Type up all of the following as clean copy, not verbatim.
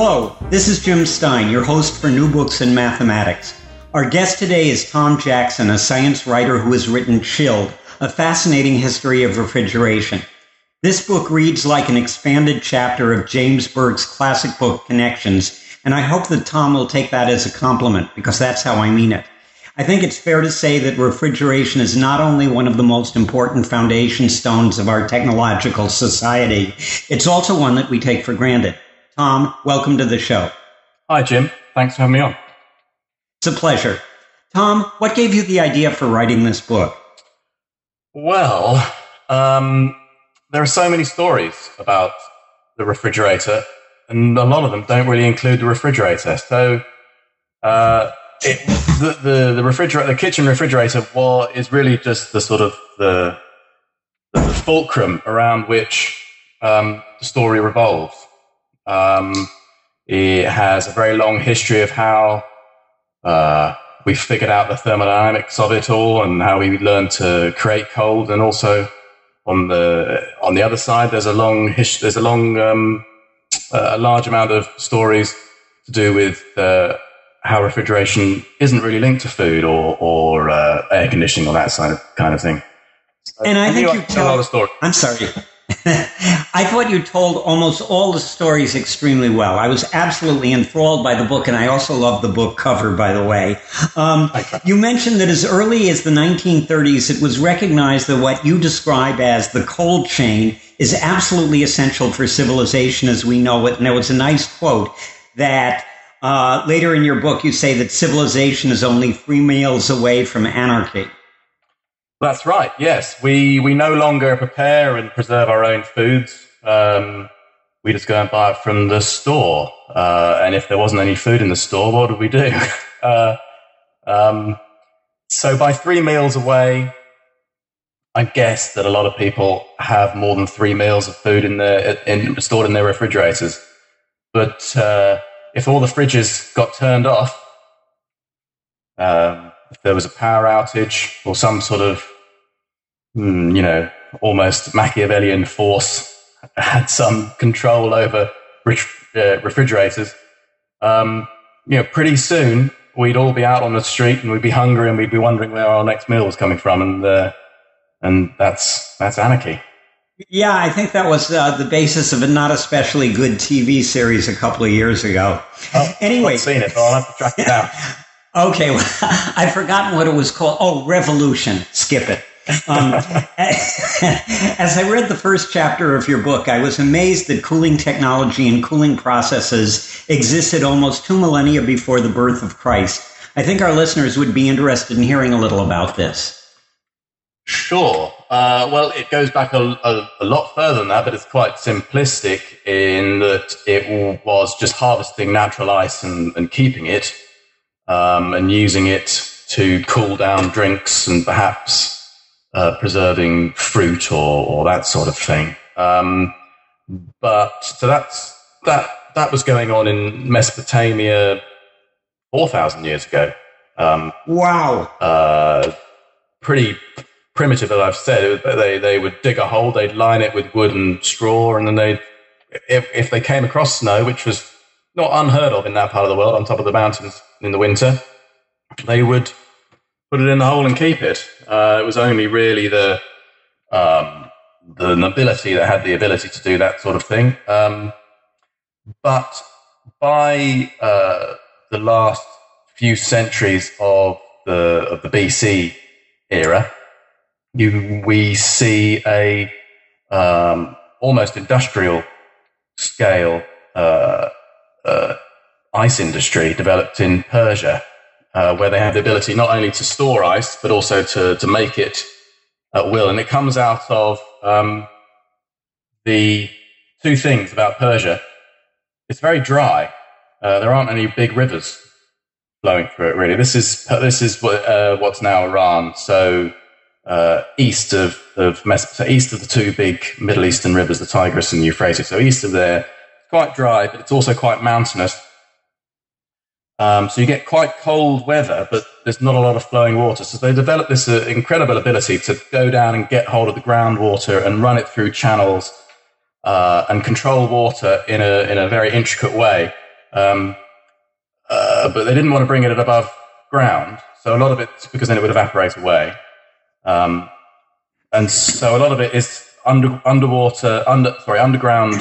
Hello, this is Jim Stein, your host for New Books in Mathematics. Our guest today is Tom Jackson, a science writer who has written Chilled, a fascinating history of refrigeration. This book reads like an expanded chapter of James Burke's classic book, Connections, and I hope that Tom will take that as a compliment, because that's how I mean it. I think it's fair to say that refrigeration is not only one of the most important foundation stones of our technological society, it's also one that we take for granted. Tom, welcome to the show. Hi, Jim. Thanks for having me on. It's a pleasure. Tom, what gave you the idea for writing this book? Well, there are so many stories about the refrigerator, and a lot of them don't really include the refrigerator. So the refrigerator, the kitchen refrigerator, is really just the sort of the fulcrum around which the story revolves. It has a very long history of how we figured out the thermodynamics of it all and how we learned to create cold, and also on the other side, there's a large amount of stories to do with how refrigeration isn't really linked to food or air conditioning or that kind of thing. So, and I think you tell a lot of stories. I'm sorry. I thought you told almost all the stories extremely well. I was absolutely enthralled by the book, and I also love the book cover, by the way. You mentioned that as early as the 1930s, it was recognized that what you describe as the cold chain is absolutely essential for civilization as we know it. And there was a nice quote that later in your book, you say that civilization is only 3 meals away from anarchy. That's right, yes. We no longer prepare and preserve our own foods. We just go and buy it from the store. And if there wasn't any food in the store, what would we do? So by 3 meals away, I guess that a lot of people have more than 3 meals of food stored in their refrigerators. But if all the fridges got turned off, if there was a power outage or some sort of, almost Machiavellian force had some control over refrigerators, pretty soon we'd all be out on the street and we'd be hungry and we'd be wondering where our next meal was coming from, and that's anarchy. Yeah, I think that was the basis of a not especially good TV series a couple of years ago. Oh, anyway, I've seen it, but I'll have to track it down. Okay, well, I've forgotten what it was called. Oh, Revolution. Skip it. As I read the first chapter of your book, I was amazed that cooling technology and cooling processes existed almost 2 millennia before the birth of Christ. I think our listeners would be interested in hearing a little about this. Sure. Well, it goes back a lot further than that, but it's quite simplistic in that it was just harvesting natural ice and keeping it, and using it to cool down drinks and perhaps preserving fruit or that sort of thing. But so that was going on in Mesopotamia 4,000 years ago. Wow. Pretty primitive, as I've said. They would dig a hole, they'd line it with wood and straw, and then if they came across snow, which was not unheard of in that part of the world, on top of the mountains in the winter, they would put it in the hole and keep it. It was only really the nobility that had the ability to do that sort of thing. But by the last few centuries of the BC era, we see a almost industrial scale ice industry developed in Persia, where they have the ability not only to store ice, but also to make it at will. And it comes out of the two things about Persia. It's very dry. There aren't any big rivers flowing through it, really. This is what's now Iran. So east of Mesopotamia, east of the two big Middle Eastern rivers, the Tigris and Euphrates. So east of there, it's quite dry, but it's also quite mountainous. So you get quite cold weather, but there's not a lot of flowing water. So they developed this incredible ability to go down and get hold of the groundwater and run it through channels and control water in a very intricate way. But they didn't want to bring it above ground. So a lot of it's because then it would evaporate away. And so a lot of it is underground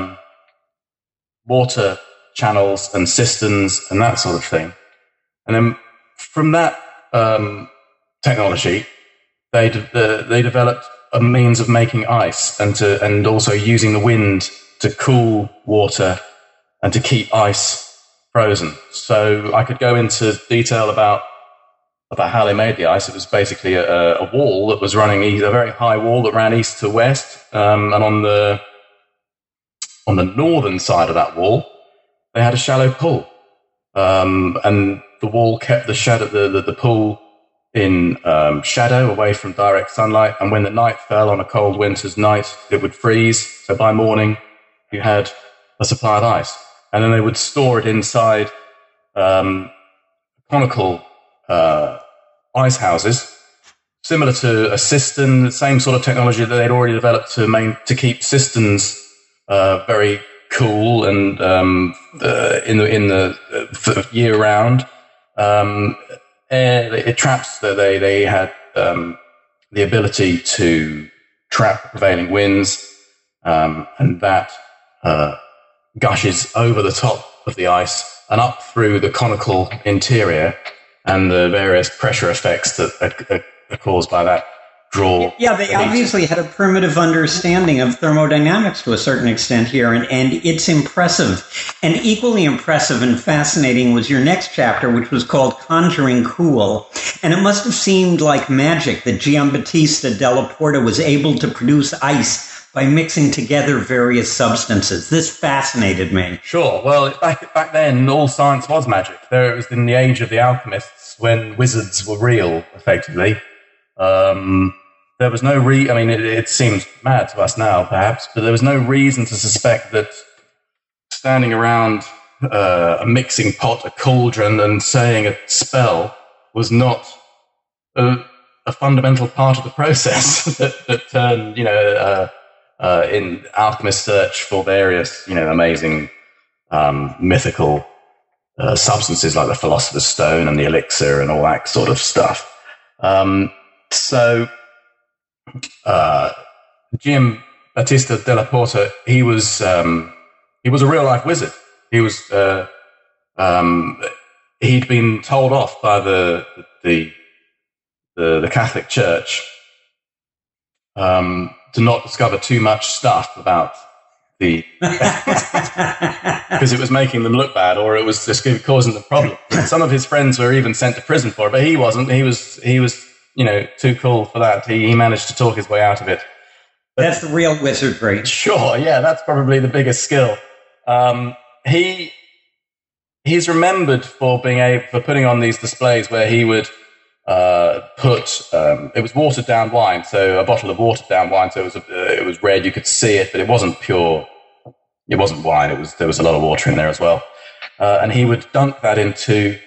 water channels and cisterns and that sort of thing. And then from that technology, they developed a means of making ice and also using the wind to cool water and to keep ice frozen. So I could go into detail about how they made the ice. It was basically a wall that was running a very high wall that ran east to west, and on the northern side of that wall, they had a shallow pool, and the wall kept the pool in shadow, away from direct sunlight. And when the night fell on a cold winter's night, it would freeze. So by morning, you had a supply of ice, and then they would store it inside conical ice houses, similar to a cistern, the same sort of technology that they'd already developed to keep cisterns very cool and in the year round. It traps that they had the ability to trap prevailing winds, and that gushes over the top of the ice and up through the conical interior, and the various pressure effects that are caused by that draw. Yeah, they obviously had a primitive understanding of thermodynamics to a certain extent here, and it's impressive. And equally impressive and fascinating was your next chapter, which was called Conjuring Cool. And it must have seemed like magic that Giambattista della Porta was able to produce ice by mixing together various substances. This fascinated me. Sure. Well, back then, all science was magic. It was in the age of the alchemists, when wizards were real, effectively. There was no it seems mad to us now, perhaps, but there was no reason to suspect that standing around a mixing pot, a cauldron, and saying a spell was not a fundamental part of the process that turned, in alchemist search for various, amazing mythical substances like the Philosopher's Stone and the elixir and all that sort of stuff. So Giambattista della Porta, he was a real life wizard. He was he'd been told off by the Catholic Church to not discover too much stuff about the because it was making them look bad, or it was just causing them problems. Some of his friends were even sent to prison for it, but he wasn't. He was too cool for that. He managed to talk his way out of it. But that's the real wizardry. Sure, yeah, that's probably the biggest skill. He's remembered for putting on these displays where he would put it was watered down wine, so a bottle of watered down wine. So it was red, you could see it, but it wasn't pure. It wasn't wine. There was a lot of water in there as well, and he would dunk that into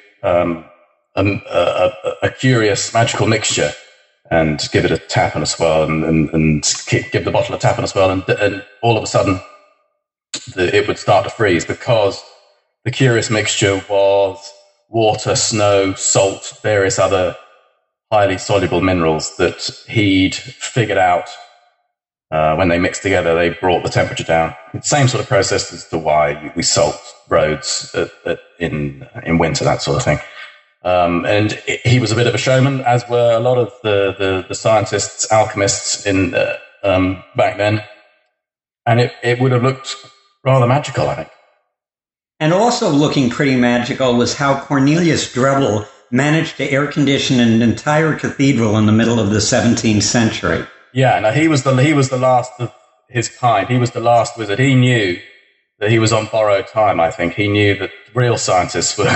a curious magical mixture and give it a tap and a swirl, and give the bottle a tap and a swirl, and all of a sudden it would start to freeze, because the curious mixture was water, snow, salt, various other highly soluble minerals that he'd figured out. When they mixed together, they brought the temperature down. It's the same sort of process as to why we salt roads in winter, that sort of thing. And he was a bit of a showman, as were a lot of the scientists, alchemists in back then. And it would have looked rather magical, I think. And also looking pretty magical was how Cornelius Drebbel managed to air condition an entire cathedral in the middle of the 17th century. Yeah, no, he was the last of his kind. He was the last wizard. He knew that he was on borrowed time. I think he knew that real scientists were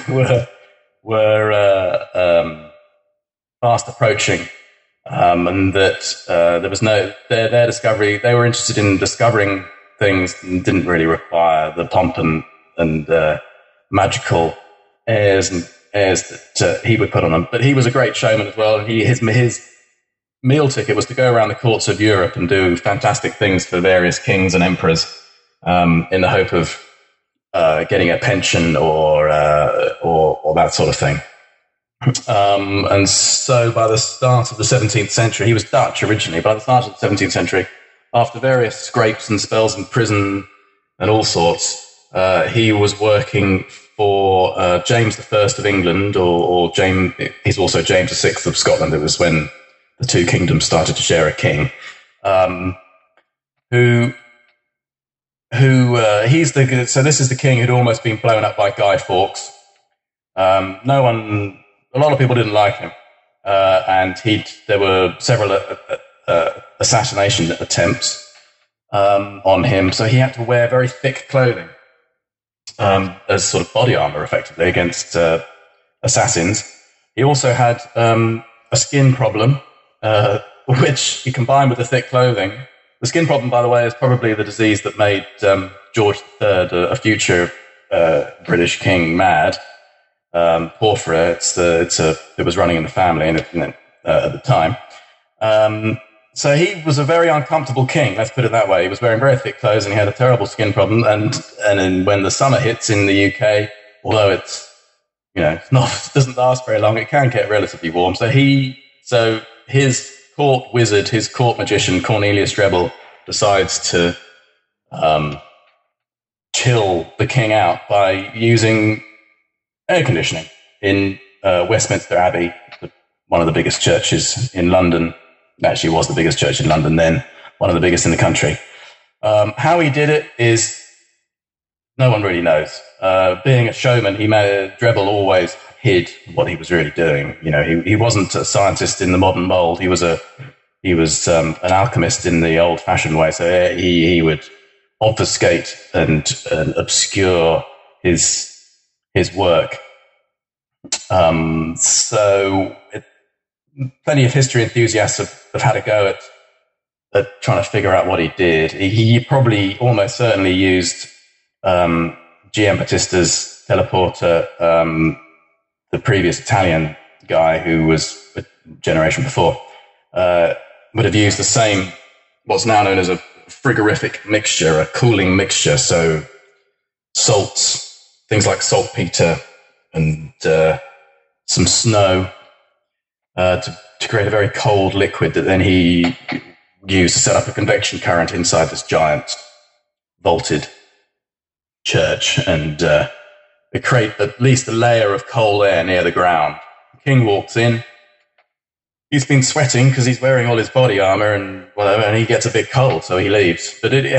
fast approaching, and that there was their discovery. They were interested in discovering things and didn't really require the pomp and magical airs that he would put on them. But he was a great showman as well, and his meal ticket was to go around the courts of Europe and do fantastic things for various kings and emperors, in the hope of getting a pension or that sort of thing. And so by the start of the 17th century, he was Dutch originally, but by the start of the 17th century, after various scrapes and spells in prison and all sorts, he was working for James I of England, or James. He's also James VI of Scotland. It was when the two kingdoms started to share a king. So this is the king who'd almost been blown up by Guy Fawkes. A lot of people didn't like him, and there were several assassination attempts on him, so he had to wear very thick clothing as sort of body armor, effectively, against assassins. He also had a skin problem, which he combined with the thick clothing. The skin problem, by the way, is probably the disease that made George III, a future British king, mad. Porphyria, it was running in the family at the time. So he was a very uncomfortable king, let's put it that way. He was wearing very thick clothes and he had a terrible skin problem. And then when the summer hits in the UK, although it doesn't last very long, it can get relatively warm. So his court wizard, his court magician, Cornelius Drebbel, decides to chill the king out by using air conditioning in Westminster Abbey, one of the biggest churches in London. Actually, was the biggest church in London then, one of the biggest in the country. How he did it is no one really knows. Being a showman, Drebbel always hid what he was really doing. He wasn't a scientist in the modern mold. He was an alchemist in the old-fashioned way. So he would obfuscate and obscure his work. Plenty of history enthusiasts have had a go at trying to figure out what he did. He probably almost certainly used Giambattista's teleporter, the previous Italian guy who was a generation before, would have used the same, what's now known as a frigorific mixture, a cooling mixture. So salts, things like saltpeter and some snow, to create a very cold liquid that then he used to set up a convection current inside this giant vaulted church and create at least a layer of cold air near the ground. The king walks in. He's been sweating because he's wearing all his body armor and whatever, and he gets a bit cold, so he leaves. But it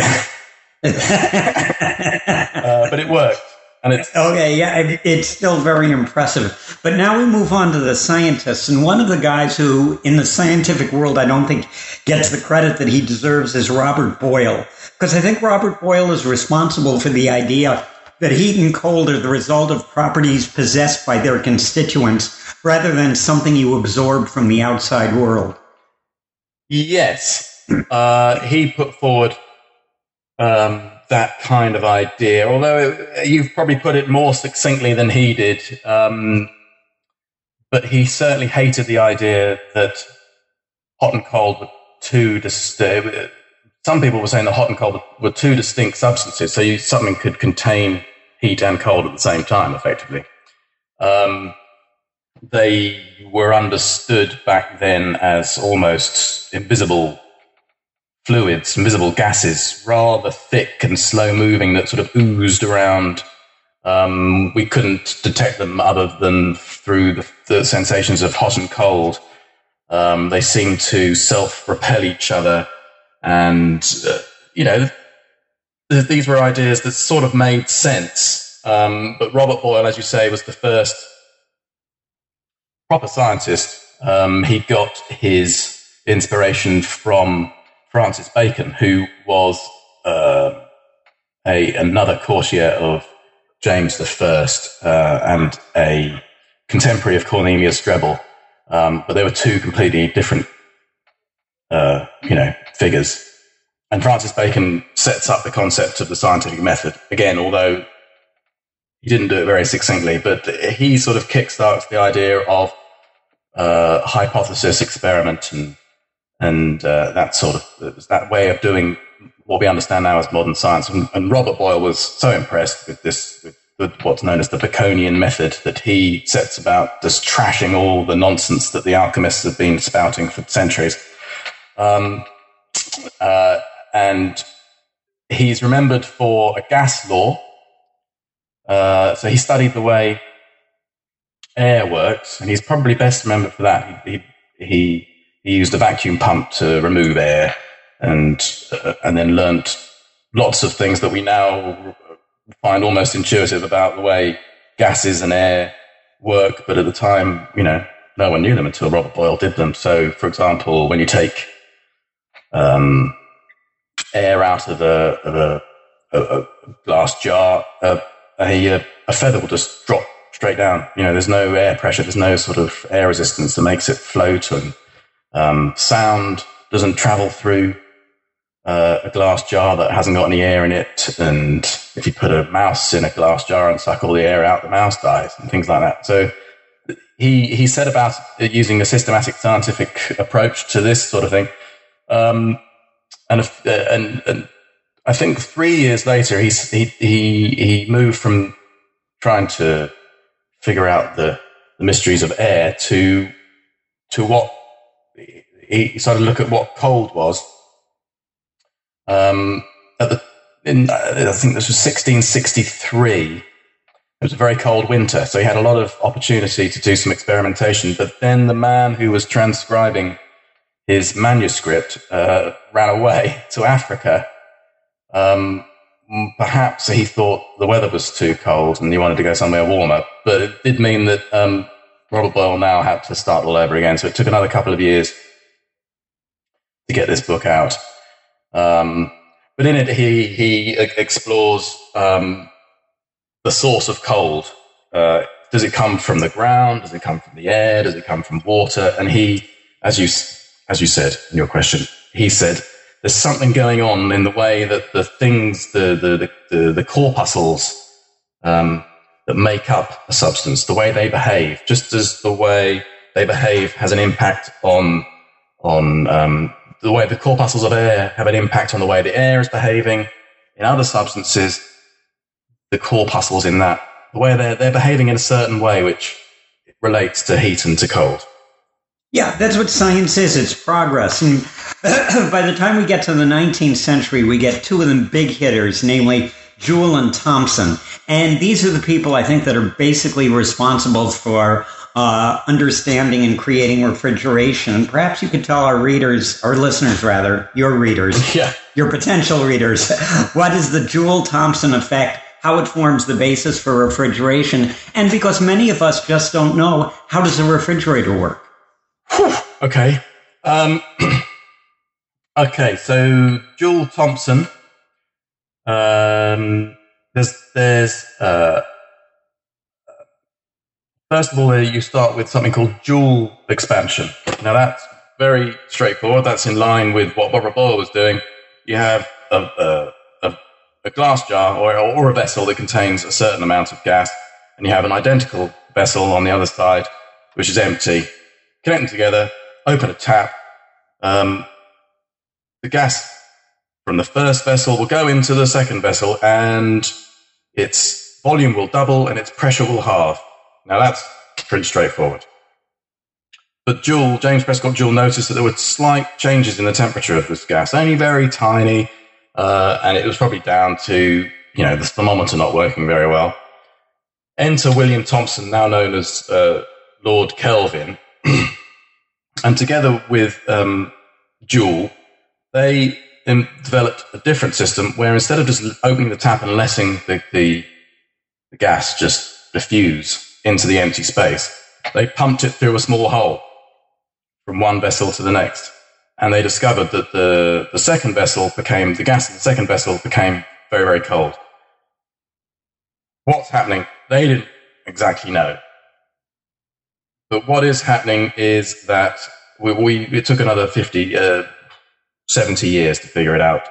worked. And it's still very impressive. But now we move on to the scientists. And one of the guys who, in the scientific world, I don't think gets the credit that he deserves is Robert Boyle. Because I think Robert Boyle is responsible for the idea that heat and cold are the result of properties possessed by their constituents rather than something you absorb from the outside world. Yes. He put forward that kind of idea, although you've probably put it more succinctly than he did. But he certainly hated the idea that hot and cold were two distinct. Some people were saying that hot and cold were two distinct substances, so something could contain heat and cold at the same time, effectively. They were understood back then as almost invisible fluids, invisible gases, rather thick and slow-moving that sort of oozed around. We couldn't detect them other than through the sensations of hot and cold. They seemed to self-repel each other. And, these were ideas that sort of made sense. But Robert Boyle, as you say, was the first proper scientist. He got his inspiration from Francis Bacon, who was another courtier of James I and a contemporary of Cornelius Drebbel. But they were two completely different figures. And Francis Bacon sets up the concept of the scientific method. Again, although he didn't do it very succinctly, but he sort of kickstarts the idea of hypothesis, experiment, and that sort of that way of doing what we understand now as modern science. And Robert Boyle was so impressed with this, with what's known as the Baconian method, that he sets about just trashing all the nonsense that the alchemists have been spouting for centuries. And he's remembered for a gas law. So he studied the way air works, and he's probably best remembered for that. He used a vacuum pump to remove air, and then learnt lots of things that we now find almost intuitive about the way gases and air work. But at the time, no one knew them until Robert Boyle did them. So, for example, when you take air out of a glass jar, a feather will just drop straight down. There's no air pressure, there's no sort of air resistance that makes it float, and sound doesn't travel through a glass jar that hasn't got any air in it. And if you put a mouse in a glass jar and suck all the air out, the mouse dies, and things like that. So he said about using a systematic scientific approach to this sort of thing. And I think 3 years later, he moved from trying to figure out the mysteries of air to what he started to look at what cold was. I think this was 1663. It was a very cold winter, so he had a lot of opportunity to do some experimentation. But then the man who was transcribing his manuscript ran away to Africa. Perhaps he thought the weather was too cold and he wanted to go somewhere warmer. But it did mean that Robert Boyle now had to start all over again. So it took another couple of years to get this book out. But in it, he explores the source of cold. Does it come from the ground? Does it come from the air? Does it come from water? And he, as you said in your question, he said there's something going on in the way that the things, the corpuscles that make up a substance, the way they behave, just as the way they behave has an impact on the way the corpuscles of air have an impact on the way the air is behaving. In other substances, the corpuscles in that, the way they're behaving in a certain way, which relates to heat and to cold. Yeah, that's what science is. It's progress. And by the time we get to the 19th century, we get two of them big hitters, namely Joule and Thomson. And these are the people, I think, that are basically responsible for understanding and creating refrigeration. Perhaps you could tell our readers, or listeners rather, your readers, your potential readers, what is the Joule-Thomson effect, how it forms the basis for refrigeration, and because many of us just don't know, how does a refrigerator work? Okay. Okay, so Joule-Thomson, there's first of all, you start with something called Joule expansion. Now, that's very straightforward. That's in line with what Robert Boyle was doing. You have a glass jar or a vessel that contains a certain amount of gas, and you have an identical vessel on the other side, which is empty. Connect them together, open a tap. The gas from the first vessel will go into the second vessel, and its volume will double and its pressure will halve. Now, that's pretty straightforward. But James Prescott Joule noticed that there were slight changes in the temperature of this gas, only very tiny, and it was probably down to, the thermometer not working very well. Enter William Thomson, now known as Lord Kelvin, and together with Joule, they developed a different system where instead of just opening the tap and letting the gas just diffuse into the empty space, they pumped it through a small hole from one vessel to the next. And they discovered that the gas in the second vessel became very, very cold. What's happening? They didn't exactly know. But what is happening is that it took another 70 years to figure it out.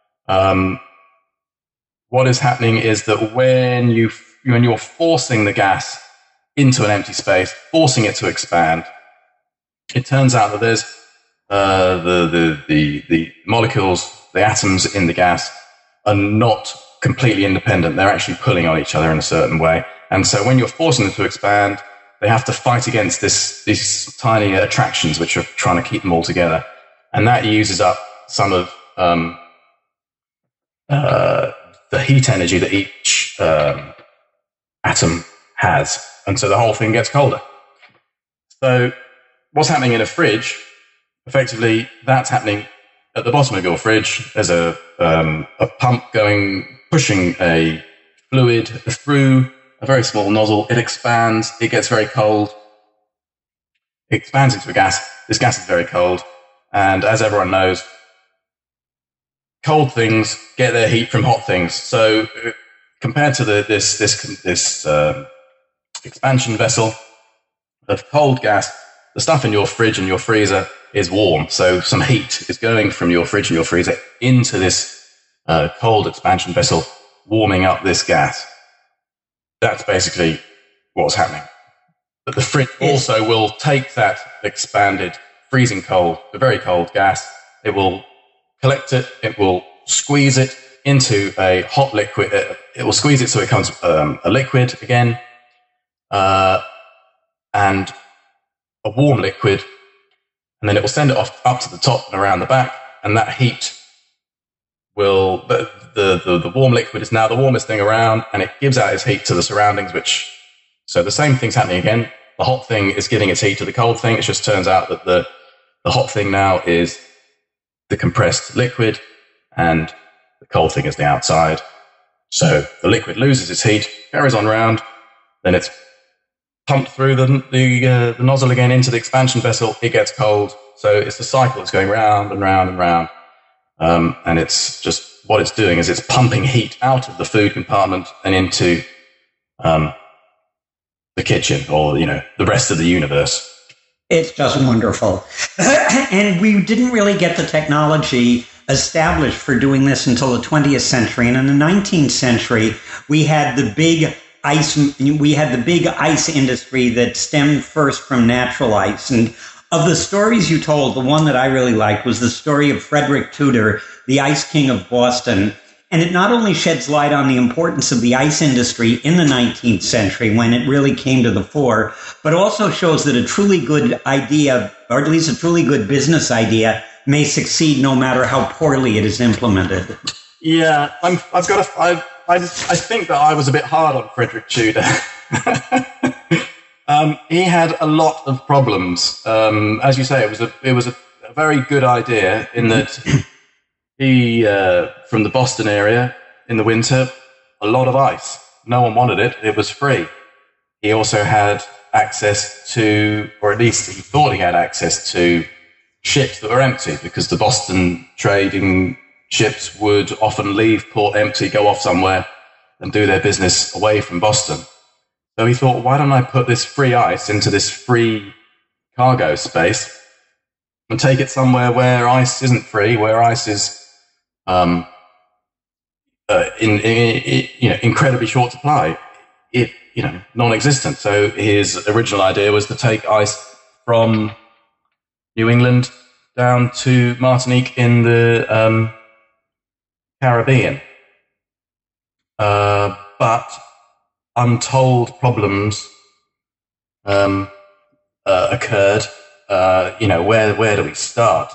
What is happening is that when you're forcing the gas into an empty space, forcing it to expand, it turns out that there's the molecules, the atoms in the gas are not completely independent. They're actually pulling on each other in a certain way. And so when you're forcing them to expand, they have to fight against these tiny attractions which are trying to keep them all together. And that uses up some of the heat energy that each atom has. And so the whole thing gets colder. So what's happening in a fridge, effectively, that's happening at the bottom of your fridge. There's a pump pushing a fluid through a very small nozzle. It expands. It gets very cold. It expands into a gas. This gas is very cold. And as everyone knows, cold things get their heat from hot things. So compared to this expansion vessel of cold gas, the stuff in your fridge and your freezer is warm. So some heat is going from your fridge and your freezer into this cold expansion vessel, warming up this gas. That's basically what's happening. But the fridge also will take that expanded, freezing cold, the very cold gas. It will collect it. It will squeeze it into a hot liquid. It will squeeze it so it becomes a liquid again, and a warm liquid. And then it will send it off up to the top and around the back. And that heat will, the warm liquid is now the warmest thing around, and it gives out its heat to the surroundings, so the same thing's happening again. The hot thing is giving its heat to the cold thing. It just turns out that the hot thing now is the compressed liquid, and the cold thing is the outside. So the liquid loses its heat, carries on round, then it's pumped through the nozzle again into the expansion vessel. It gets cold. So it's the cycle that's going round and round and round. And it's just what it's doing is it's pumping heat out of the food compartment and into the kitchen, or the rest of the universe. It's just wonderful. And we didn't really get the technology established for doing this until the 20th century. And in the 19th century, we had the big ice industry that stemmed first from natural ice. And of the stories you told, the one that I really liked was the story of Frederick Tudor, the Ice King of Boston. And it not only sheds light on the importance of the ice industry in the 19th century when it really came to the fore, but also shows that a truly good idea, or at least a truly good business idea, may succeed no matter how poorly it is implemented. Yeah, I think that I was a bit hard on Frederick Tudor. He had a lot of problems. As you say, it was a very good idea in that he, from the Boston area in the winter, a lot of ice. No one wanted it. It was free. He also had access to, or at least he thought he had access to, ships that were empty, because the Boston trading ships would often leave port empty, go off somewhere and do their business away from Boston. So he thought, why don't I put this free ice into this free cargo space and take it somewhere where ice isn't free, where ice is incredibly short supply, non-existent. So his original idea was to take ice from New England down to Martinique in the Caribbean. But untold problems occurred. Where do we start?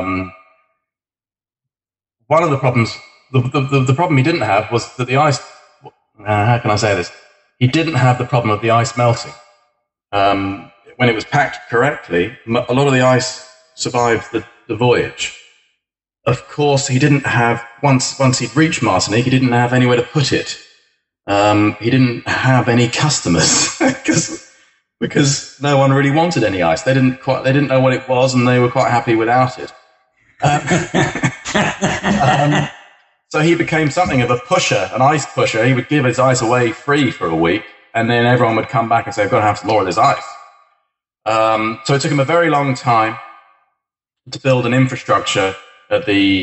One of the problems, the problem he didn't have was that the ice, how can I say this? He didn't have the problem of the ice melting. When it was packed correctly, a lot of the ice survived the voyage. Of course, he didn't have, once he'd reached Martinique, he didn't have anywhere to put it. He didn't have any customers because no one really wanted any ice. They didn't know what it was, and they were quite happy without it. So he became something of a pusher, an ice pusher. He would give his ice away free for a week, and then everyone would come back and say, "I've got to have some more of this ice." So it took him a very long time to build an infrastructure in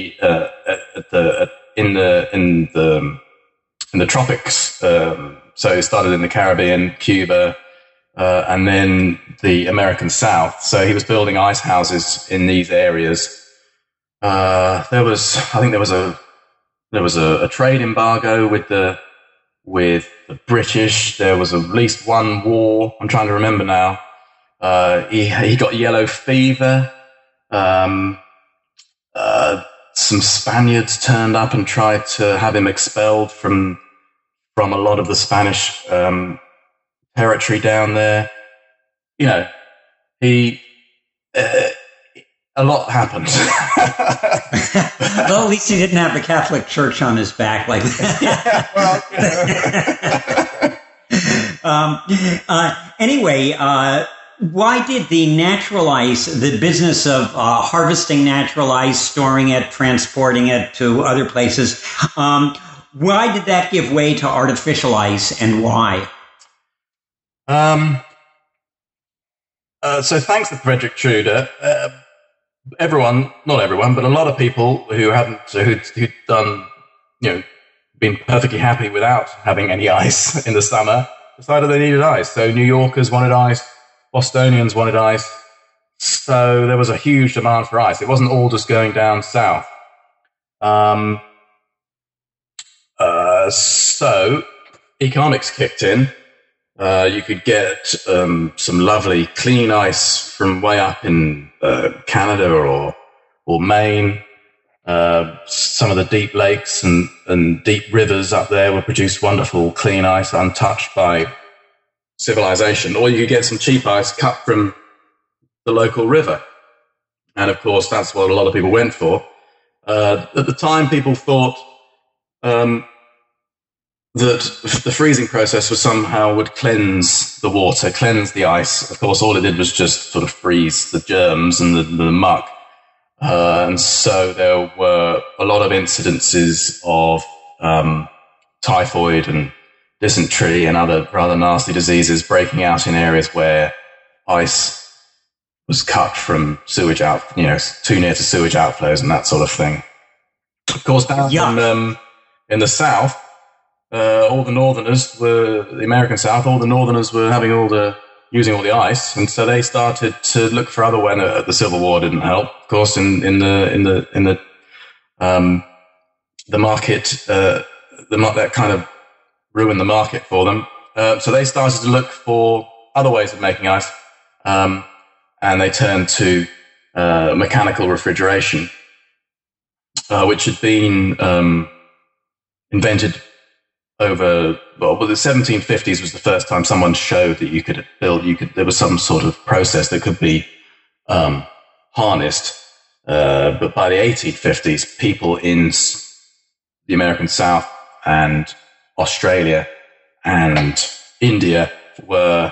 the tropics. So he started in the Caribbean, Cuba, and then the American South. So he was building ice houses in these areas I think there was a trade embargo with the British. There was at least one war. I'm trying to remember now. He got yellow fever. Some Spaniards turned up and tried to have him expelled from a lot of the Spanish territory down there. You know, a lot happened. Well, at least he didn't have the Catholic Church on his back like that. Anyway, why did the natural ice, the business of harvesting natural ice, storing it, transporting it to other places, why did that give way to artificial ice, and why? So thanks to Frederick Trude, not everyone, but a lot of people who'd done, been perfectly happy without having any ice in the summer, decided they needed ice. So New Yorkers wanted ice, Bostonians wanted ice. So there was a huge demand for ice. It wasn't all just going down south. So economics kicked in. You could get some lovely clean ice from way up in Canada or Maine. Some of the deep lakes and deep rivers up there would produce wonderful clean ice untouched by civilization. Or you could get some cheap ice cut from the local river. And of course, that's what a lot of people went for. At the time, people thought that the freezing process would cleanse the water, cleanse the ice. Of course, all it did was just sort of freeze the germs and the muck. And so there were a lot of incidences of typhoid and dysentery and other rather nasty diseases breaking out in areas where ice was cut from sewage too near to sewage outflows and that sort of thing. Of course, down in the South, all the Northerners the American South, all the Northerners were using all the ice, and so they started to look for other ways. The Civil War didn't help, of course, in the market, that kind of ruined the market for them. So they started to look for other ways of making ice, and they turned to mechanical refrigeration, which had been invented the 1750s was the first time someone showed that there was some sort of process that could be harnessed. But by the 1850s, people in the American South and Australia and India were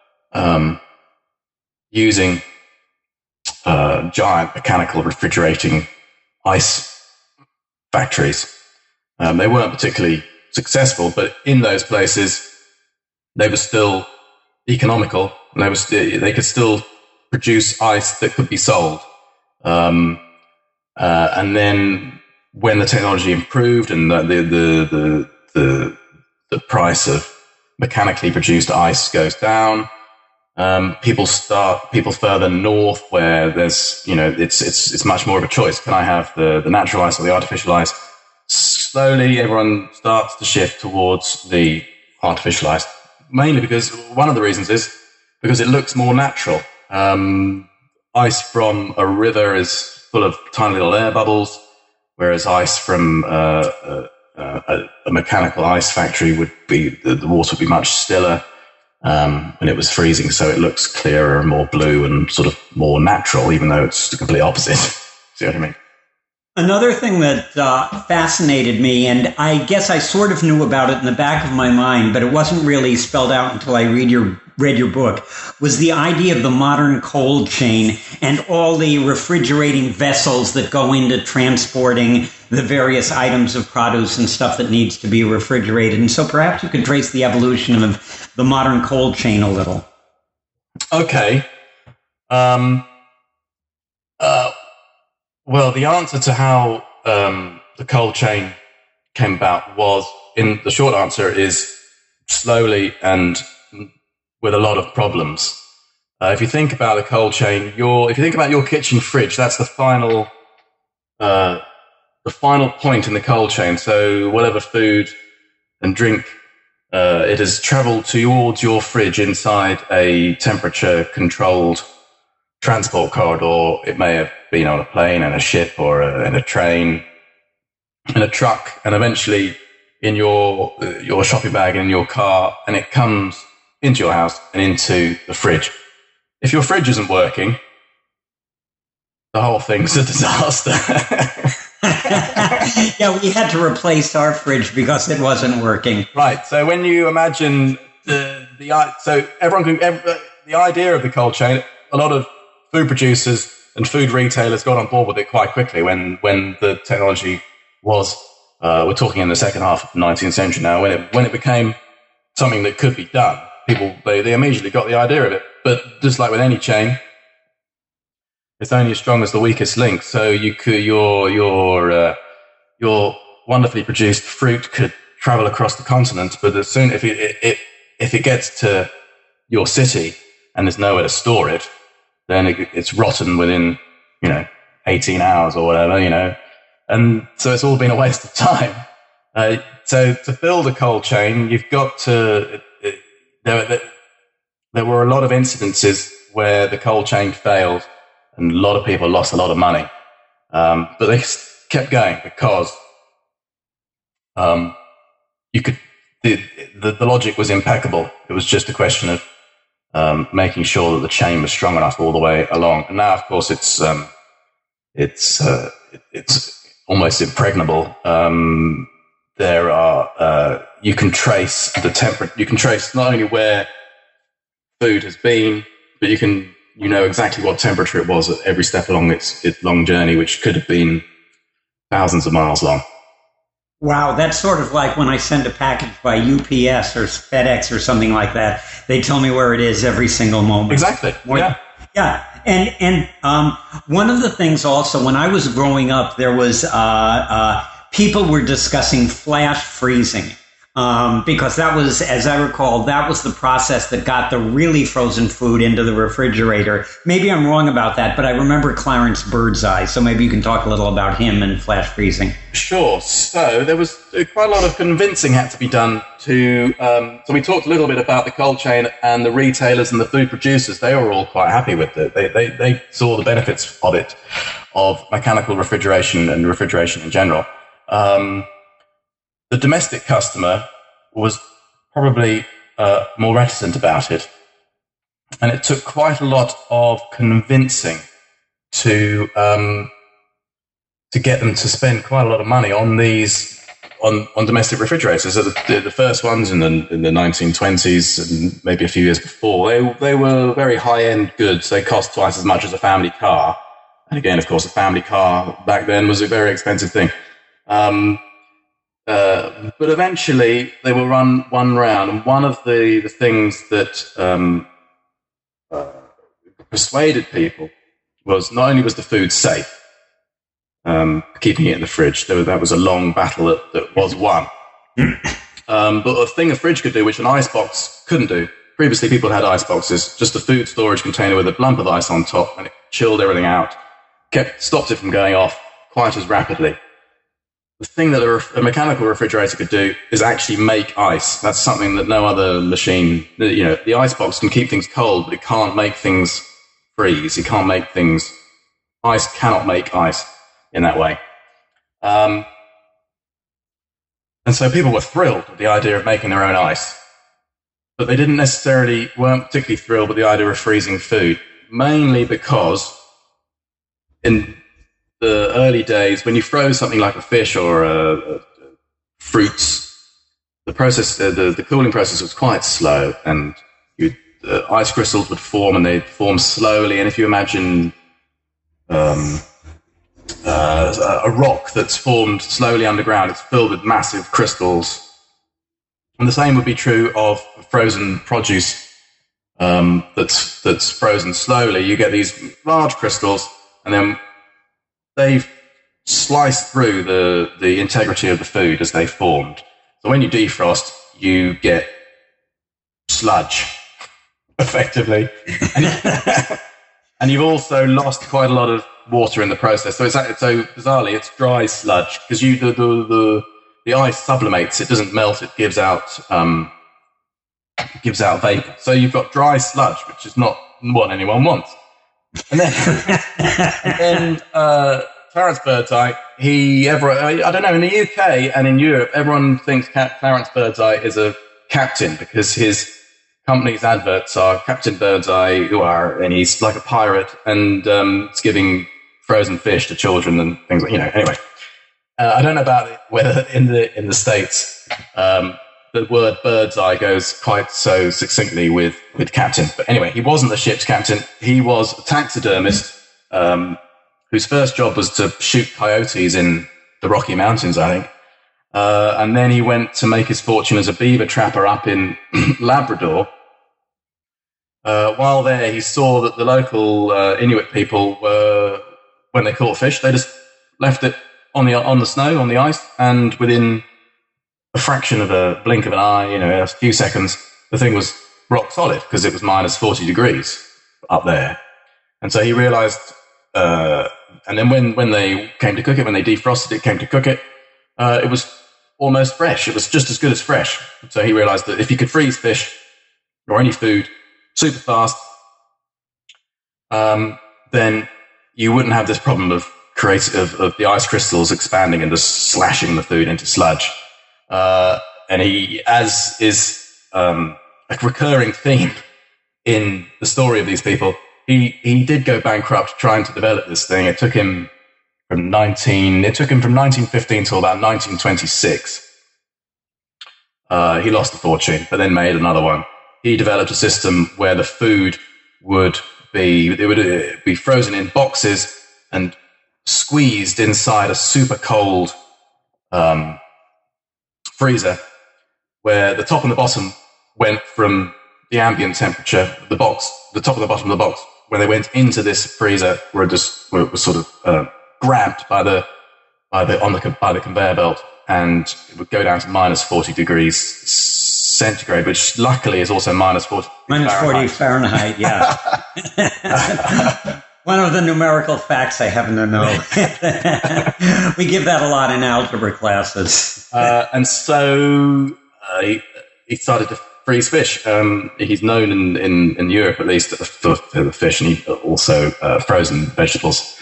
using giant mechanical refrigerating ice factories. They weren't particularly successful, but in those places, they were still economical, and they could still produce ice that could be sold. And then, when the technology improved and the price of mechanically produced ice goes down, people further north where there's it's much more of a choice. Can I have the natural ice or the artificial ice? Slowly, everyone starts to shift towards the artificial ice, mainly because one of the reasons is because it looks more natural. Ice from a river is full of tiny little air bubbles, whereas ice from a mechanical ice factory the water would be much stiller when it was freezing, so it looks clearer and more blue and sort of more natural, even though it's the complete opposite. See what I mean? Another thing that fascinated me, and I guess I sort of knew about it in the back of my mind, but it wasn't really spelled out until I read your book, was the idea of the modern cold chain and all the refrigerating vessels that go into transporting the various items of produce and stuff that needs to be refrigerated. And so perhaps you could trace the evolution of the modern cold chain a little. Okay. Well, the answer to how the cold chain came about the short answer is slowly and with a lot of problems. If you think about the cold chain, if you think about your kitchen fridge, that's the final the final point in the cold chain. So whatever food and drink it has traveled towards your fridge inside a temperature-controlled transport corridor. It may have been on a plane and a ship or in a train, in a truck, and eventually in your shopping bag and in your car, and it comes into your house and into the fridge. If your fridge isn't working, the whole thing's a disaster. Yeah, we had to replace our fridge because it wasn't working. Right. So when you imagine the idea of the cold chain, a lot of food producers and food retailers got on board with it quite quickly when the technology was. We're talking in the second half of the 19th century now. When it became something that could be done, people they immediately got the idea of it. But just like with any chain, it's only as strong as the weakest link. So your wonderfully produced fruit could travel across the continent, but as soon if it gets to your city and there's nowhere to store it, then it's rotten within 18 hours or whatever, and so it's all been a waste of time. So to build a cold chain, you've got to. There were a lot of incidences where the cold chain failed, and a lot of people lost a lot of money. But they kept going because you could. The logic was impeccable. It was just a question of making sure that the chain was strong enough all the way along. And now, of course, it's almost impregnable. There are you can trace the temperature. You can trace not only where food has been, but you know exactly what temperature it was at every step along its long journey, which could have been thousands of miles long. Wow, that's sort of like when I send a package by UPS or FedEx or something like that. They tell me where it is every single moment. Exactly. Yeah. Yeah. And one of the things also, when I was growing up, there was people were discussing flash freezing. Because that was, as I recall, that was the process that got the really frozen food into the refrigerator. Maybe I'm wrong about that, but I remember Clarence Birdseye, so maybe you can talk a little about him and flash freezing. Sure. So there was quite a lot of convincing had to be done to... so we talked a little bit about the cold chain, and the retailers and the food producers. They were all quite happy with it. They saw the benefits of it, of mechanical refrigeration and refrigeration in general. The domestic customer was probably more reticent about it. And it took quite a lot of convincing to get them to spend quite a lot of money on these, on domestic refrigerators. So the first ones in the 1920s and maybe a few years before, they were very high-end goods. They cost twice as much as a family car. And again, of course, a family car back then was a very expensive thing. But eventually they will run one round, and one of the things that persuaded people was not only was the food safe, keeping it in the fridge. That was a long battle that was won. But a thing a fridge could do, which an icebox couldn't do. Previously, people had ice boxes, just a food storage container with a lump of ice on top, and it chilled everything out, stopped it from going off quite as rapidly. The thing that a mechanical refrigerator could do is actually make ice. That's something that no other machine, the icebox can keep things cold, but it can't make things freeze. It can't make things, ice cannot make ice in that way. And so people were thrilled with the idea of making their own ice, but they weren't particularly thrilled with the idea of freezing food, mainly because in the early days, when you froze something like a fish or fruits, the process, the cooling process was quite slow, and ice crystals would form, and they'd form slowly. And if you imagine a rock that's formed slowly underground, it's filled with massive crystals. And the same would be true of frozen produce that's frozen slowly. You get these large crystals, and then they slice through the integrity of the food as they formed. So when you defrost, you get sludge, effectively. And you've also lost quite a lot of water in the process. So so bizarrely, it's dry sludge because the ice sublimates. It doesn't melt. It gives out vapor. So you've got dry sludge, which is not what anyone wants. And then Clarence Birdseye, I don't know, in the UK and in Europe, everyone thinks Clarence Birdseye is a captain because his company's adverts are Captain Birdseye, and he's like a pirate, and it's giving frozen fish to children and things like, anyway. I don't know about it, whether in the States, the word Birdseye goes quite so succinctly with captain. But anyway, he wasn't the ship's captain. He was a taxidermist, whose first job was to shoot coyotes in the Rocky Mountains, I think. And then he went to make his fortune as a beaver trapper up in Labrador. While there, he saw that the local Inuit people were, when they caught fish, they just left it on the snow, on the ice, and within a fraction of a blink of an eye, a few seconds, the thing was rock solid because it was minus 40 degrees up there. And so he realized, and then when they came to cook it, when they defrosted it, came to cook it, it was almost fresh. It was just as good as fresh. So he realized that if you could freeze fish or any food super fast, then you wouldn't have this problem of the ice crystals expanding and just slashing the food into sludge. And he, as is a recurring theme in the story of these people, he did go bankrupt trying to develop this thing. It took him from 1915 till about 1926. He lost a fortune, but then made another one. He developed a system where the food would be frozen in boxes and squeezed inside a super cold freezer, where the top and the bottom went from the ambient temperature. The top and the bottom of the box, when they went into this freezer, was sort of grabbed by the conveyor belt, and it would go down to minus 40 degrees centigrade, which luckily is also minus 40 Fahrenheit, yeah. One of the numerical facts I happen to know. We give that a lot in algebra classes. And so he started to freeze fish. He's known in Europe, at least, for the fish, and also frozen vegetables.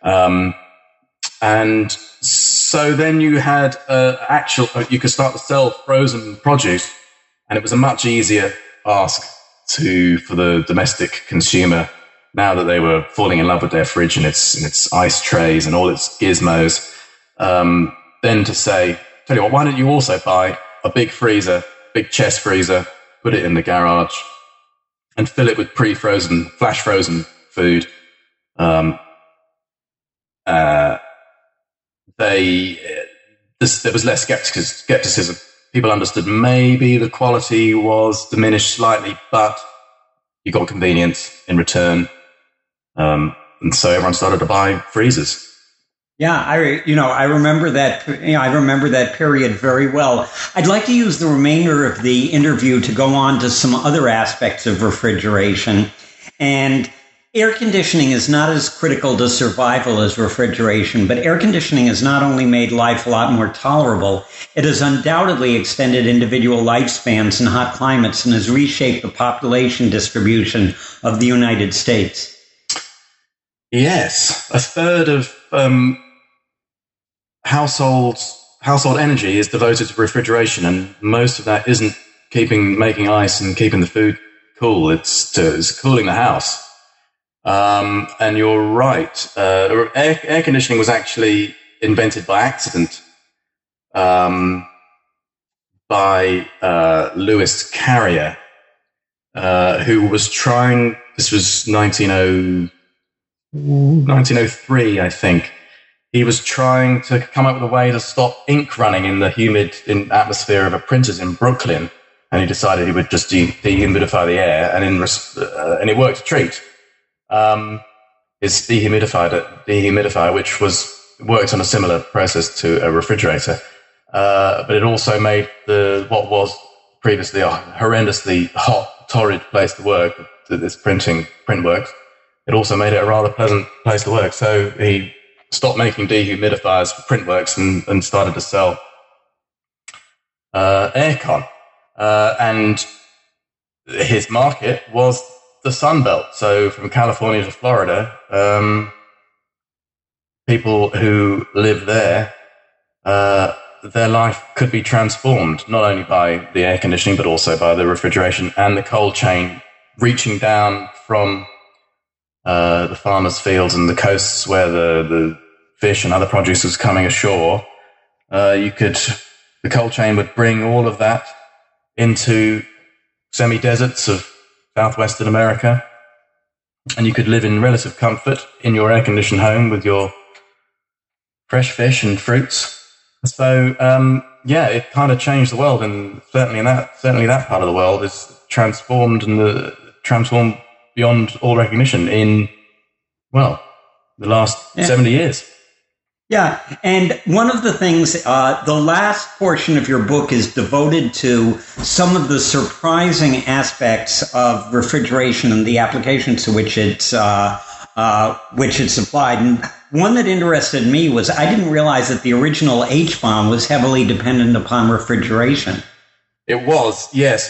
And so then you had you could start to sell frozen produce, and it was a much easier ask for the domestic consumer, now that they were falling in love with their fridge and its ice trays and all its gizmos, then to say, tell you what, why don't you also buy a big freezer, big chest freezer, put it in the garage, and fill it with pre-frozen, flash-frozen food. There was less skepticism. People understood maybe the quality was diminished slightly, but you got convenience in return. And so everyone started to buy freezers. Yeah, I remember that. I remember that period very well. I'd like to use the remainder of the interview to go on to some other aspects of refrigeration. And air conditioning is not as critical to survival as refrigeration, but air conditioning has not only made life a lot more tolerable, it has undoubtedly extended individual lifespans in hot climates and has reshaped the population distribution of the United States. Yes, a third of household energy is devoted to refrigeration, and most of that isn't making ice and keeping the food cool. It's cooling the house. And you're right. Air conditioning was actually invented by accident by Lewis Carrier, who was trying. This was 1903, I think. He was trying to come up with a way to stop ink running in the humid atmosphere of a printer's in Brooklyn, and he decided he would just dehumidify the air, and and it worked a treat. His dehumidifier, which worked on a similar process to a refrigerator, but it also made what was previously a horrendously hot, torrid place to work, this print works, it also made it a rather pleasant place to work. So he stopped making dehumidifiers for Printworks and started to sell aircon. And his market was the Sun Belt. So from California to Florida, people who live there, their life could be transformed, not only by the air conditioning, but also by the refrigeration and the cold chain reaching down from the farmers' fields and the coasts where the fish and other produce was coming ashore. The cold chain would bring all of that into semi-deserts of southwestern America, and you could live in relative comfort in your air-conditioned home with your fresh fish and fruits. So, it kind of changed the world, and certainly that part of the world is transformed transformed beyond all recognition in, the last 70 years. Yeah, and one of the things, the last portion of your book is devoted to some of the surprising aspects of refrigeration and the applications to which it's applied. And one that interested me was I didn't realize that the original H-bomb was heavily dependent upon refrigeration. It was, yes.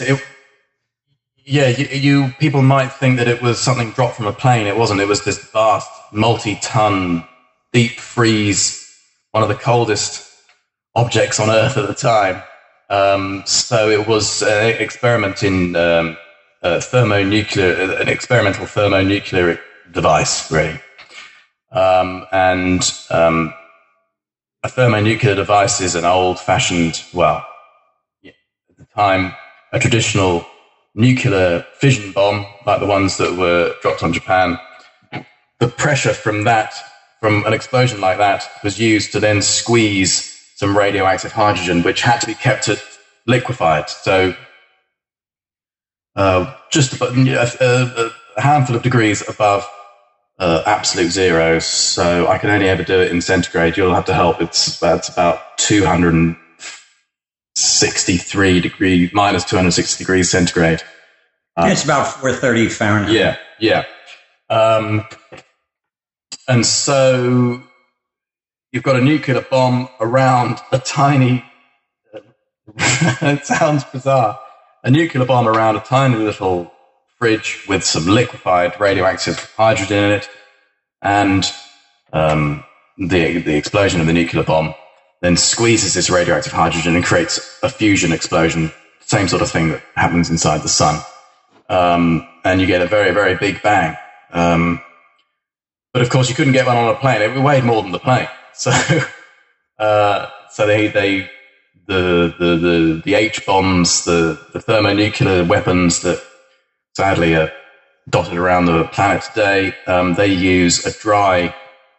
People might think that it was something dropped from a plane. It wasn't. It was this vast, multi-ton, deep freeze, one of the coldest objects on Earth at the time. So it was an experiment in an experimental thermonuclear device, really. A thermonuclear device is an old-fashioned, at the time, a traditional nuclear fission bomb, like the ones that were dropped on Japan. The pressure from an explosion like that was used to then squeeze some radioactive hydrogen, which had to be kept liquefied. So just about a handful of degrees above absolute zero. So I can only ever do it in centigrade. You'll have to help. It's about 263 degrees, minus 260 degrees centigrade. It's about 430 Fahrenheit. Yeah. And so you've got a nuclear bomb around a tiny, it sounds bizarre, a nuclear bomb around a tiny little fridge with some liquefied radioactive hydrogen in it, and the explosion of the nuclear bomb then squeezes this radioactive hydrogen and creates a fusion explosion, same sort of thing that happens inside the sun. And you get a very, very big bang. But of course, you couldn't get one on a plane. It weighed more than the plane. So, the H-bombs, the thermonuclear weapons that sadly are dotted around the planet today, they use a dry,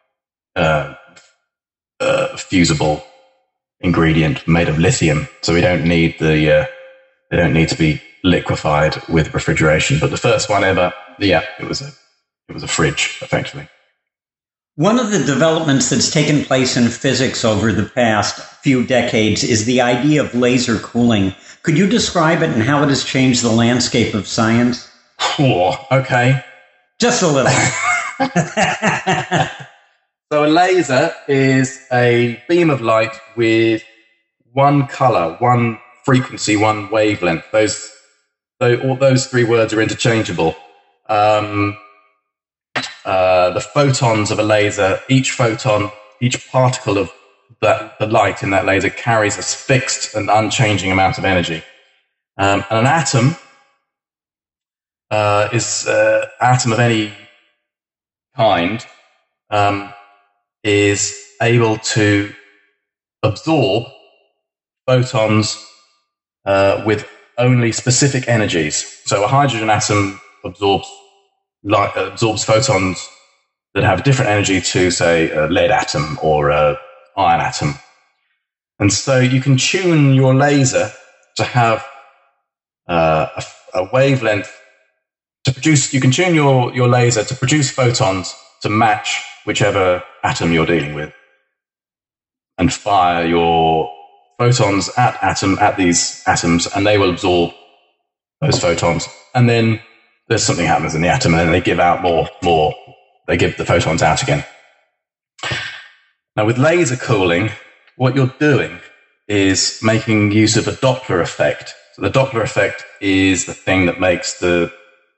fusible ingredient made of lithium. So they don't need to be liquefied with refrigeration. But the first one ever, it was a fridge, effectively. One of the developments that's taken place in physics over the past few decades is the idea of laser cooling. Could you describe it and how it has changed the landscape of science? Oh, okay. Just a little. So a laser is a beam of light with one color, one frequency, one wavelength. All those three words are interchangeable. The photons of a laser, each particle of the light in that laser carries a fixed and unchanging amount of energy. And an atom is an atom of any kind is able to absorb photons with only specific energies. So a hydrogen atom absorbs photons that have a different energy to, say, a lead atom or an iron atom. And so you can tune your laser to have a wavelength to produce. You can tune your laser to produce photons to match whichever atom you're dealing with, and fire your photons at these atoms, and they will absorb those photons. And then there's something happens in the atom, and then they give out more they give the photons out again. Now, with laser cooling, what you're doing is making use of a Doppler effect. So the Doppler effect is the thing that makes the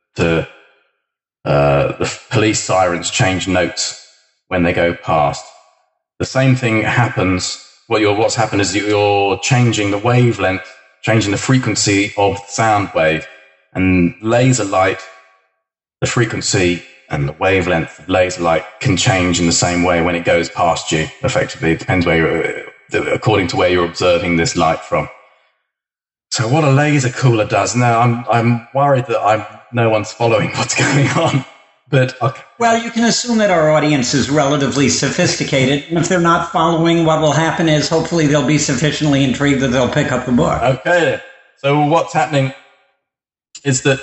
police sirens change notes when they go past. The same thing happens. What's happened is you're changing the wavelength, changing the frequency of the sound wave, and laser light, the frequency and the wavelength of laser light can change in the same way when it goes past you. Effectively, it depends according to where you're observing this light from. So what a laser cooler does, now I'm worried that no one's following what's going on. But okay. Well, you can assume that our audience is relatively sophisticated, and if they're not following, what will happen is hopefully they'll be sufficiently intrigued that they'll pick up the book. Okay, then. So what's happening is that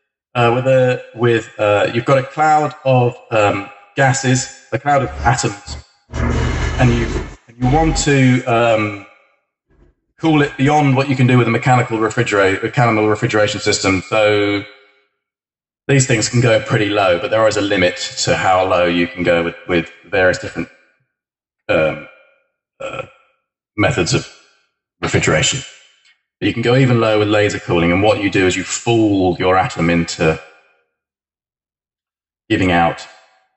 you've got a cloud of gases, a cloud of atoms, and you want to cool it beyond what you can do with a mechanical refrigeration system. So these things can go pretty low, but there is a limit to how low you can go with various different methods of refrigeration. But you can go even lower with laser cooling, and what you do is you fool your atom into giving out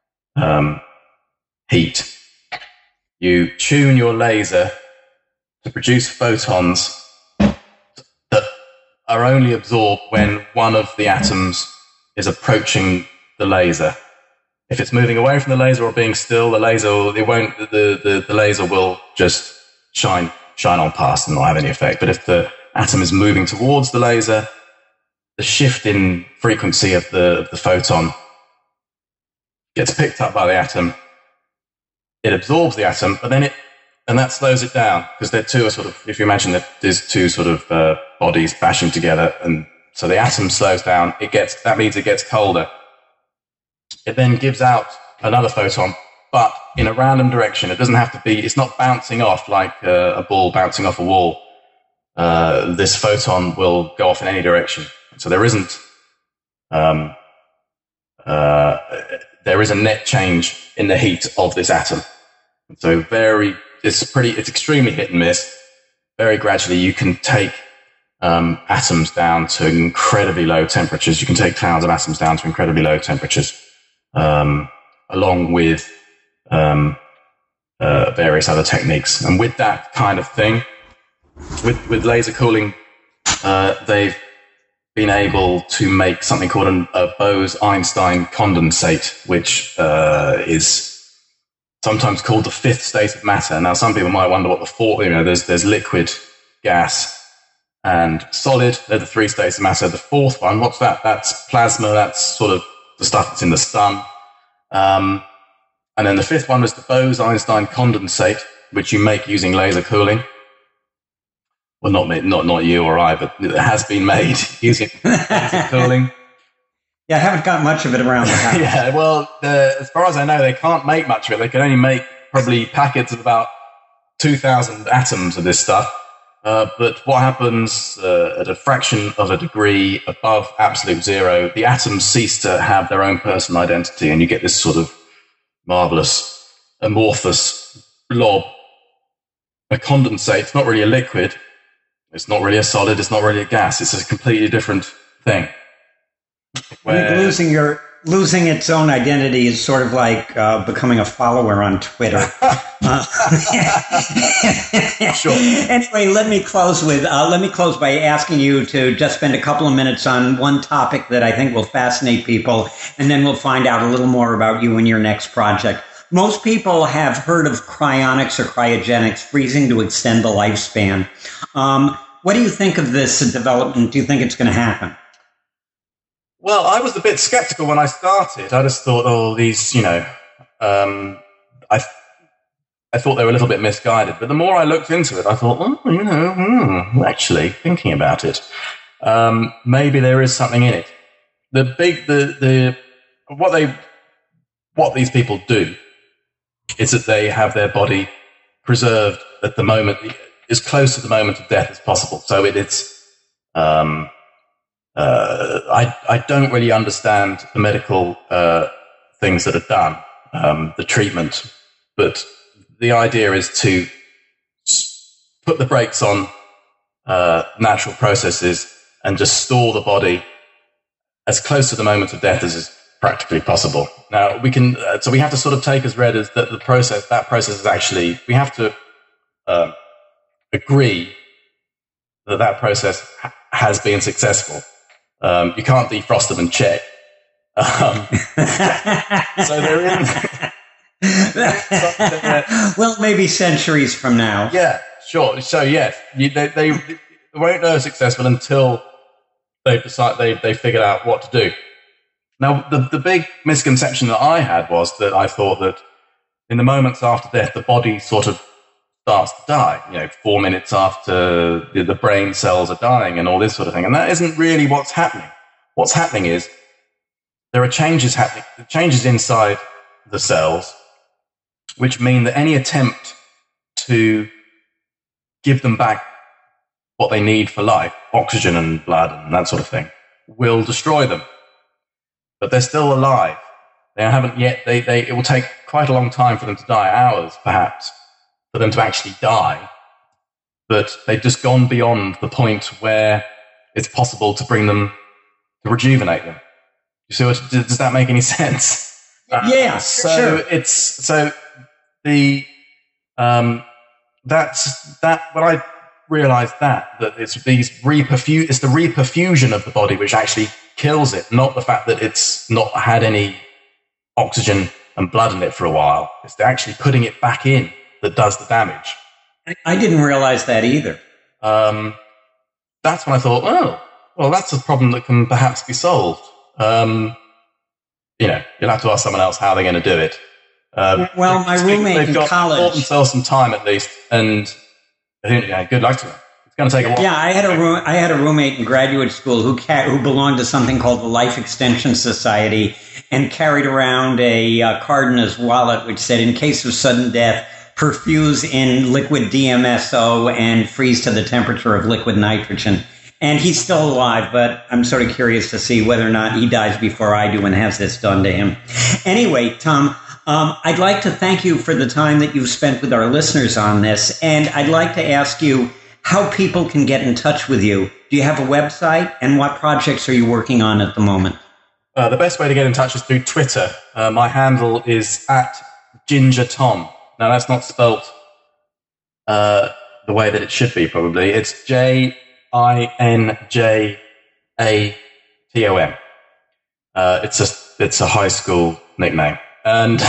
heat. You tune your laser to produce photons that are only absorbed when one of the atoms is approaching the laser. If it's moving away from the laser or being still, the laser will just shine on past and not have any effect. But if the atom is moving towards the laser, the shift in frequency of the photon gets picked up by the atom. It absorbs the atom, but then that slows it down, because they're two sort of, if you imagine that there's two sort of bodies bashing together, and so the atom slows down. That means it gets colder. It then gives out another photon, but in a random direction. It doesn't have to be, it's not bouncing off like a ball bouncing off a wall. This photon will go off in any direction. So there isn't, there is a net change in the heat of this atom. So it's extremely hit and miss. Very gradually you can take atoms down to incredibly low temperatures. You can take clouds of atoms down to incredibly low temperatures, along with various other techniques. And with that kind of thing, with laser cooling, they've been able to make something called a Bose-Einstein condensate, which is sometimes called the fifth state of matter. Now, some people might wonder what the fourth, there's liquid, gas, and solid. They're the three states of matter. The fourth one, what's that? That's plasma. That's sort of the stuff that's in the sun. And then the fifth one was the Bose-Einstein condensate, which you make using laser cooling. Well, not you or I, but it has been made using laser cooling. Yeah, I haven't got much of it around the house. Yeah, well, as far as I know, they can't make much of it. They can only make probably packets of about 2,000 atoms of this stuff. But what happens at a fraction of a degree above absolute zero, the atoms cease to have their own personal identity, and you get this sort of marvelous, amorphous blob. A condensate, it's not really a liquid, it's not really a solid, it's not really a gas, it's a completely different thing. Losing its own identity is sort of like becoming a follower on Twitter. Sure. Anyway, let me close by asking you to just spend a couple of minutes on one topic that I think will fascinate people, and then we'll find out a little more about you and your next project. Most people have heard of cryonics or cryogenics, freezing to extend the lifespan. What do you think of this development? Do you think it's going to happen? Well, I was a bit skeptical when I started. I just thought, these, I thought they were a little bit misguided. But the more I looked into it, I thought, actually, thinking about it, maybe there is something in it. What these people do is that they have their body preserved at the moment, as close to the moment of death as possible. So I don't really understand the medical things that are done, the treatment. But the idea is to put the brakes on natural processes and just store the body as close to the moment of death as is practically possible. Now, we can, so we have to sort of take as read as that that process is actually, we have to agree that process has been successful. You can't defrost them and check. So they're in. Well, maybe centuries from now. Yeah, sure. So yes, they won't know successful until they've decided they figured out what to do. Now, the big misconception that I had was that I thought that in the moments after death, the body sort of starts to die. 4 minutes after the brain cells are dying and all this sort of thing. And that isn't really what's happening. What's happening is there are changes inside the cells, which mean that any attempt to give them back what they need for life, oxygen and blood and that sort of thing, will destroy them. But they're still alive. They haven't yet. It will take quite a long time for them to die, hours perhaps, for them to actually die. But they've just gone beyond the point where it's possible to bring them, to rejuvenate them. You see does that make any sense? Yeah, so sure. When I realized that it's the reperfusion of the body which actually kills it, not the fact that it's not had any oxygen and blood in it for a while. It's actually putting it back in that does the damage. I didn't realize that either. That's when I thought, oh, well, that's a problem that can perhaps be solved. You'll have to ask someone else how they're going to do it. Well, my roommate in college bought themselves some time at least, and good luck to them. It's going to take a while. Yeah, I had a roommate in graduate school who belonged to something called the Life Extension Society and carried around a card in his wallet which said, "In case of sudden death, perfuse in liquid DMSO and freeze to the temperature of liquid nitrogen." And he's still alive, but I'm sort of curious to see whether or not he dies before I do and has this done to him. Anyway, Tom, I'd like to thank you for the time that you've spent with our listeners on this, and I'd like to ask you how people can get in touch with you. Do you have a website, and what projects are you working on at the moment? The best way to get in touch is through Twitter. My handle is @GingerTom. Now, that's not spelt the way that it should be, probably. It's JINJATOM. It's a high school nickname. And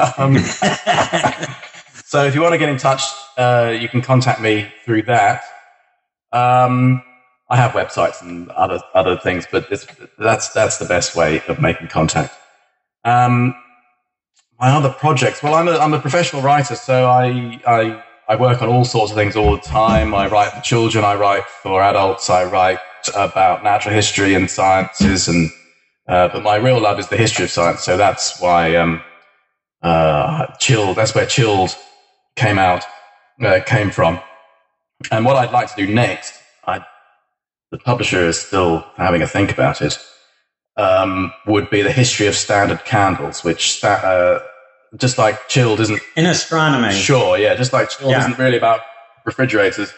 so if you want to get in touch, you can contact me through that. I have websites and other things, but that's the best way of making contact. My other projects, well, I'm a professional writer, so I work on all sorts of things all the time. I write for children, I write for adults, I write about natural history and sciences, and but my real love is the history of science. So that's why Chilled. That's where Chilled came from. And what I'd like to do next, the publisher is still having a think about it, would be the history of standard candles, which just like Chilled isn't in astronomy. Sure, yeah, just like Chilled isn't really about refrigerators.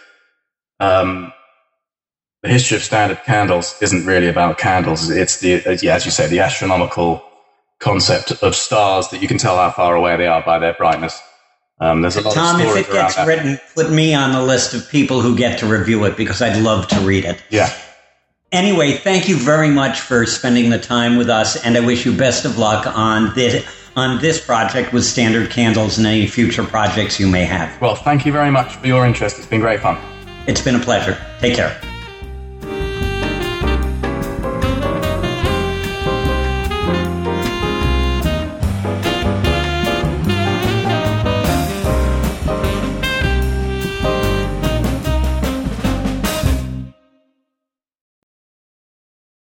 The history of standard candles isn't really about candles. It's as you say, the astronomical concept of stars that you can tell how far away they are by their brightness. There's a lot of stories around that. Tom, if it gets written, put me on the list of people who get to review it, because I'd love to read it. Yeah. Anyway, thank you very much for spending the time with us, and I wish you best of luck on this project with Standard Candles and any future projects you may have. Well, thank you very much for your interest. It's been great fun. It's been a pleasure. Take care.